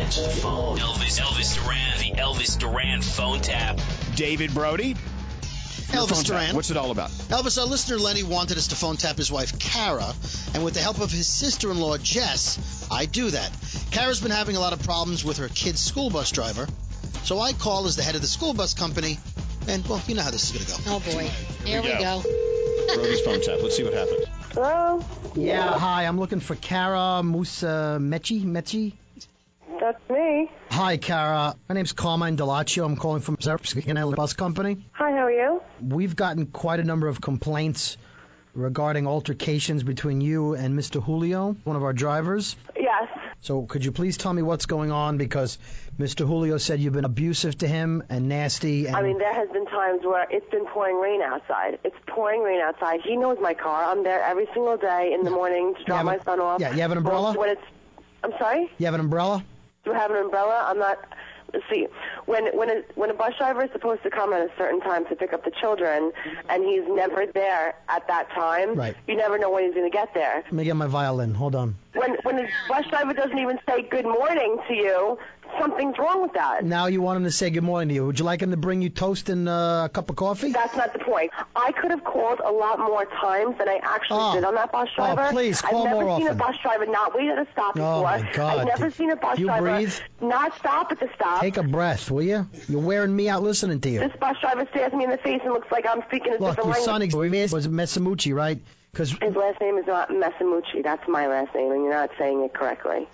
Answer the phone. Elvis Duran, the Elvis Duran phone tap. David Brody. Elvis Duran. What's it all about? Elvis, our listener Lenny wanted us to phone tap his wife, Kara, and with the help of his sister-in-law, Jess, I do that. Kara's been having a lot of problems with her kid's school bus driver, so I call as the head of the school bus company, and, well, you know how this is going to go. Oh, boy. Here we go. Brody's phone tap. Let's see what happens. Hello? Yeah, hi. I'm looking for Kara Musa Mechi. That's me. Hi, Kara. My name's Carmine Delaccio. I'm calling from the Bus Company. Hi, how are you? We've gotten quite a number of complaints regarding altercations between you and Mr. Julio, one of our drivers. Yes. So could you please tell me what's going on? Because Mr. Julio said you've been abusive to him and nasty. And I mean, there has been times where it's been pouring rain outside. It's pouring rain outside. He knows my car. I'm there every single day in the morning to drop my son off. Yeah, you have an umbrella? I'm sorry? You have an umbrella? Do I have an umbrella? I'm not... See, when a bus driver is supposed to come at a certain time to pick up the children, and he's never there at that time, right, you never know when he's going to get there. Let me get my violin. Hold on. When a bus driver doesn't even say good morning to you, something's wrong with that. Now you want him to say good morning to you. Would you like him to bring you toast and a cup of coffee? That's not the point. I could have called a lot more times than I actually did on that bus driver. Oh, please, call more often. I've never seen a bus driver not wait at a stop before. Oh, my God. I've never seen a bus driver breathe? not stop at the stop. Take a breath, will you? You're wearing me out listening to you. This bus driver stares me in the face and looks like I'm speaking a different language. Look, your son was Messamucci, right? His last name is not Messamucci. That's my last name, and you're not saying it correctly.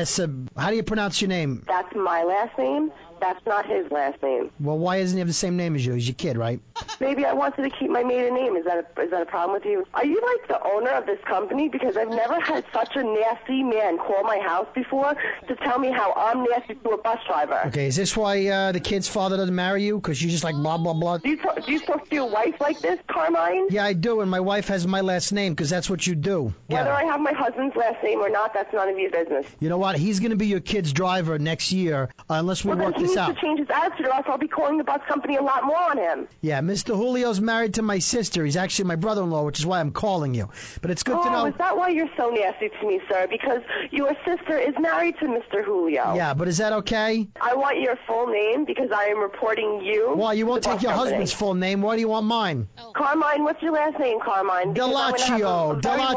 How do you pronounce your name? That's my last name. That's not his last name. Well, why doesn't he have the same name as you? He's your kid, right? Maybe I wanted to keep my maiden name. Is that a problem with you? Are you like the owner of this company? Because I've never had such a nasty man call my house before to tell me how I'm nasty to a bus driver. Okay, is this why the kid's father doesn't marry you? Because you just like blah, blah, blah? Do you talk to your wife like this, Carmine? Yeah, I do, and my wife has my last name because that's what you do. Whether I have my husband's last name or not, that's none of your business. You know what? He's going to be your kid's driver next year unless we work this out. He needs to change his attitude, or else I'll be calling the bus company a lot more on him. Yeah, Mr. Julio's married to my sister. He's actually my brother-in-law, which is why I'm calling you. But it's good to know. Oh, is that why you're so nasty to me, sir? Because your sister is married to Mr. Julio. Yeah, but is that okay? I want your full name because I am reporting you. Why? You won't take your husband's full name. Why do you want mine? Carmine, what's your last name, Carmine? Delaccio.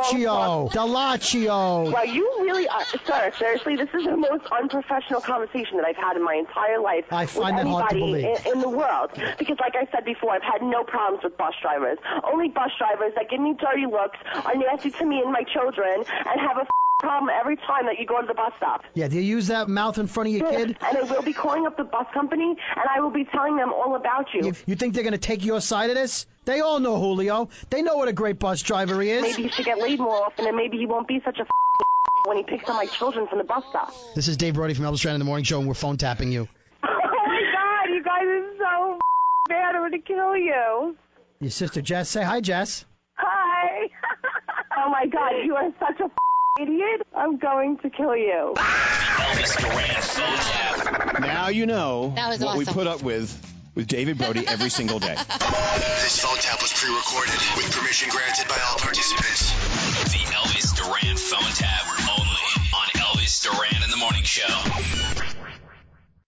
Well, you really are. Sir, seriously, this is the most unprofessional conversation that I've had in my entire life. I find that hard to believe. In the world. Because like I said before, I've had no problems with bus drivers. Only bus drivers that give me dirty looks, are nasty to me and my children, and have a problem every time that you go to the bus stop. Yeah, do you use that mouth in front of your kid? And I will be calling up the bus company, and I will be telling them all about you. You think they're going to take your side of this? They all know Julio. They know what a great bus driver he is. Maybe he should get laid more often, and maybe he won't be such a when he picks up my children from the bus stop. This is Dave Brody from Elvis Duran in the Morning Show, and we're phone tapping you. Oh, my God, you guys are so bad. I'm going to kill you. Your sister Jess. Say hi, Jess. Hi. Oh, my God, you are such a idiot. I'm going to kill you. Elvis Duran phone tap. Now you know what awesome. We put up with David Brody every single day. This phone tap was pre-recorded with permission granted by all participants. The Elvis Duran phone tap only on Elvis Duran in the Morning Show.